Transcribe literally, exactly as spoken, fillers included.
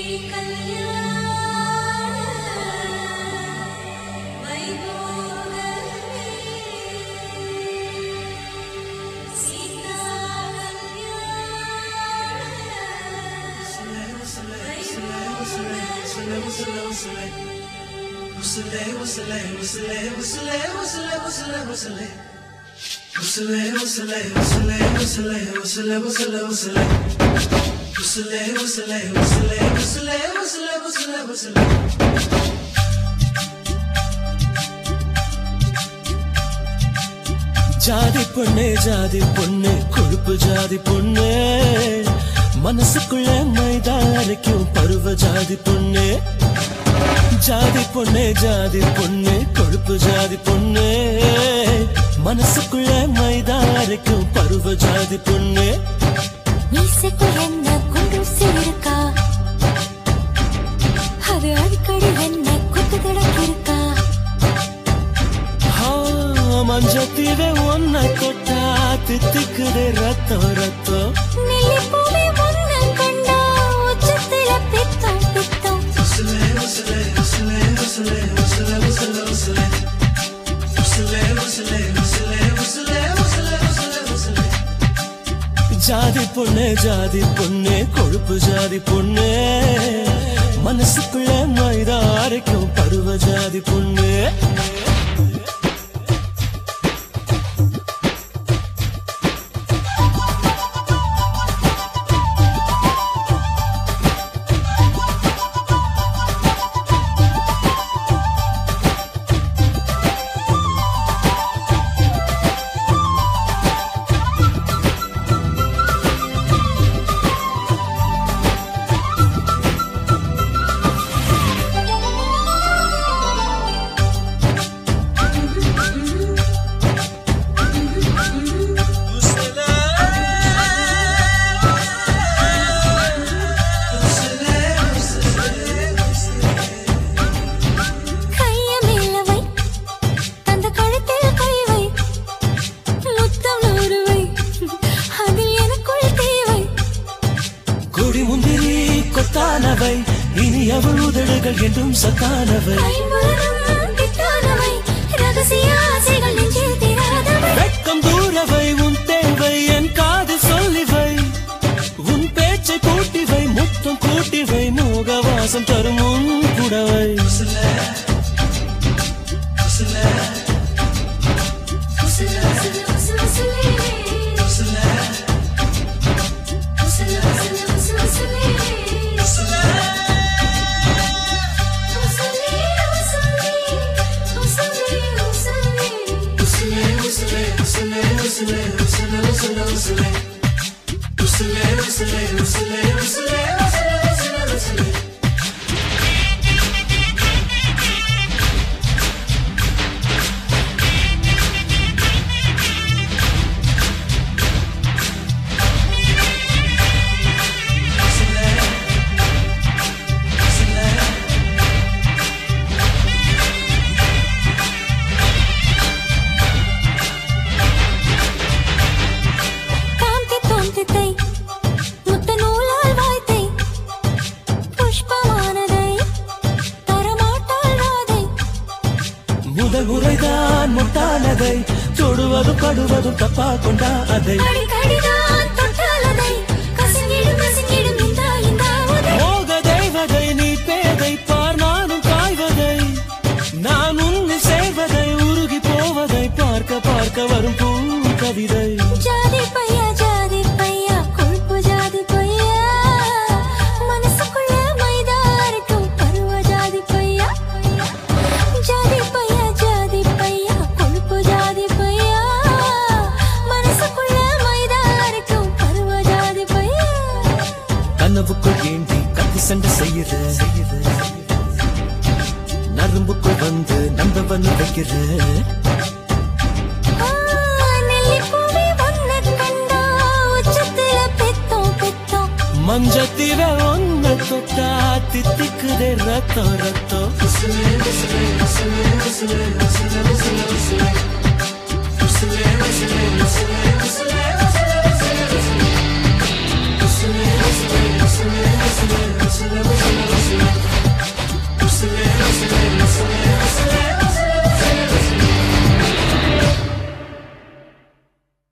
ஜாதி பொண்ணே ஜாதி பொண்ணே கொழுப்பு ஜாதி பொண்ணே மனசுக்குள்ள மைதா அரைக்கும் பருவ ஜாதி பொண்ணே ஜாதி பொண்ணே ஜாதி பொண்ணே கொழுப்பு ஜாதி பொண்ணே மனசுக்குள்ள மைதா அரைக்கும் பருவ ஜாதி பொண்ணே மீசைக்குள்ள என்ன குண்டு இருக்கா அது அடிக்கடி என்ன கொத்து கிடக்கிருக்கா மஞ்சத்தீவே ஒன்ன கொட்டா தித்திக்குதே ரத்தம் ரத்தம் நெல்லிப்பூவே ஒன்ன கண்டா உச்சத்தில பித்தம் பித்தம் ஜாதி பொண்ணே ஜாதி பொண்ணே கொழுப்பு ஜாதி பொண்ணே மனசுக்குள்ள மைதா அரைக்கும் பருவ ஜாதி பொண்ணே இனி அவள் உதடுகள் என்றும் சத்தானவை வெட்கம் தூரவை உன் தேவை என் காது சொல்லிவை உன் பேச்சை கூட்டிவை முத்தம் கூட்டிவை மோகவாசம் தரும் உன் புடவை முதல் முறைதான் முட்டானதை தொடுவதும் படுவதும் தப்பா கொண்டா அதை மோக தெய்வதை நீ பேதை பார் நானும் காய்வதை நான் உன்னை சேர்வதை உருகி போவதை பார்க்க பார்க்க வரும் பூ கவிதை ஜாதி பையா ஜாதி பையா கொழுப்பு ஜாதி பையா மனசுக்குள்ள மைதா அரைக்கும் பருவ ஜாதி பையா ஜாதி பையா ஜாதி பையா கொழுப்பு ஜாதி பையா மனசுக்குள்ள மைதா அரைக்கும் பருவ ஜாதி பையா கனவுக்குள் ஏண்டி கத்தி சண்டை செய்யுற நரம்புக்குள் வந்து நந்தவன் வைக்கிற மஞ்சத்தீவே ஒன்ன தொட்டா தித்திக்குதே ரத்தம் ரத்தம் Usulele, usulele, usulele, usulele, usulele, usulele, usulele, usulele, usulele,